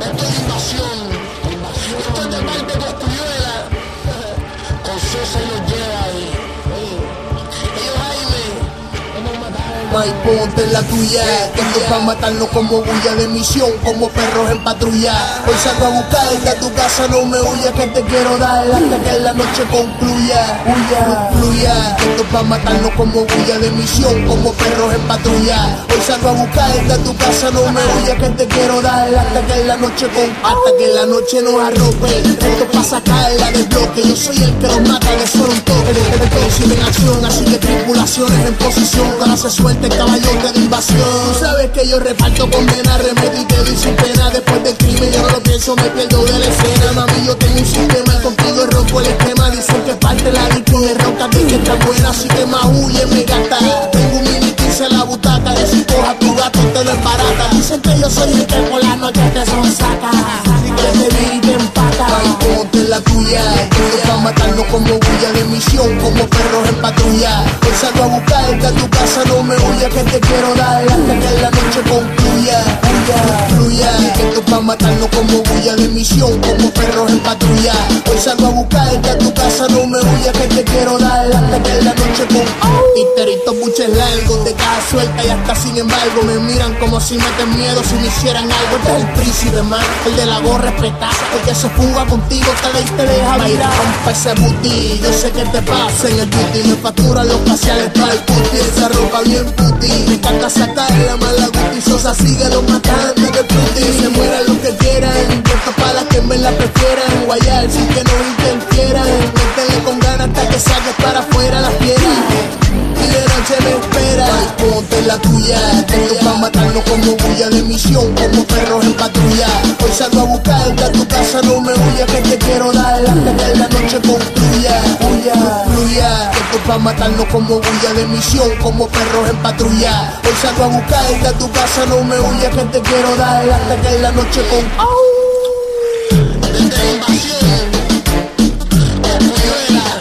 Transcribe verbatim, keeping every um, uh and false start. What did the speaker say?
Esto es invasión. Esto es de parte de Cosculluela. Con Sosa y los Jedi. Ellos Jaime. Mike, ponte la tuya, tengo pa' matarnos como bulla de misión, como perros en patrulla. Hoy salgo a buscarte a tu casa, no me huyas que te quiero dar hasta que la noche concluya. Huya, fluya, tengo pa' matarnos como bulla de misión, como perros en patrulla. Hoy salgo a buscarte a tu casa, no me huyas que te quiero dar hasta que la noche con, hasta que la noche nos arrope. Esto pa' sacarla del bloque, yo soy el que los mata de solo un toque. El príncipe en acción, así que tripulaciones en posición, ahora se suelta el caballote de invasión. Tú sabes que yo reparto condena, remedio y te doy sin pena. Después del crimen yo no lo pienso, me pierdo de la escena. Mami, yo tengo un sistema y contigo rompo el esquema. Dicen que parte la disco y ronca que está buena, así que más huye, me gasta. Tengo un mini quince en la butaca, y si coja tu gato te lo embarata. Dicen que yo soy el que por la noche te sonsaca, que te vi y te empata. Ay, ponte la tuya, tengo pa' matarnos como bulla de misión, como perros en patrulla. Hoy salgo a buscarte a tu casa, no me huyas que te quiero dar hasta que la noche concluya. Huya, fluya, esto pa' matarnos como bulla de misión, como perros en patrulla. Hoy salgo a buscarte a tu casa, no me huyas que te quiero dar hasta que la noche concluya. Pinteritos, buches largos, de caja suelta y hasta sin embargo me miran como si meten miedo si me hicieran algo. Este es el príncipe, man, el de la gorra respetada, el que se fuga contigo cada vez te deja virar. Rompe ese booty, yo sé que te pasa en el beauty, me facturan los faciales para el puti, esa ropa bien puti. Me encanta sacar la mala guti, Sosa sigue los matando de puti. Se mueran los que quieran, esto para las que me la prefieran. Guayar sin que no interfieran, métele con ganas hasta que salgas para afuera las piedras. Y de noche me espera. Ay, ponte la tuya, tengo pa' matarnos como bulla de misión, como perros en patrulla. Hoy salgo a buscarte a tu casa, no me huyas que te quiero dar hasta que la noche concluya. Huya, fluya, tengo pa' matarnos como bulla de misión, como perros en patrulla. Hoy salgo a buscarte a tu casa, no me huyas que te quiero dar hasta que la noche concluya. Desde la invasión. Cosculluela.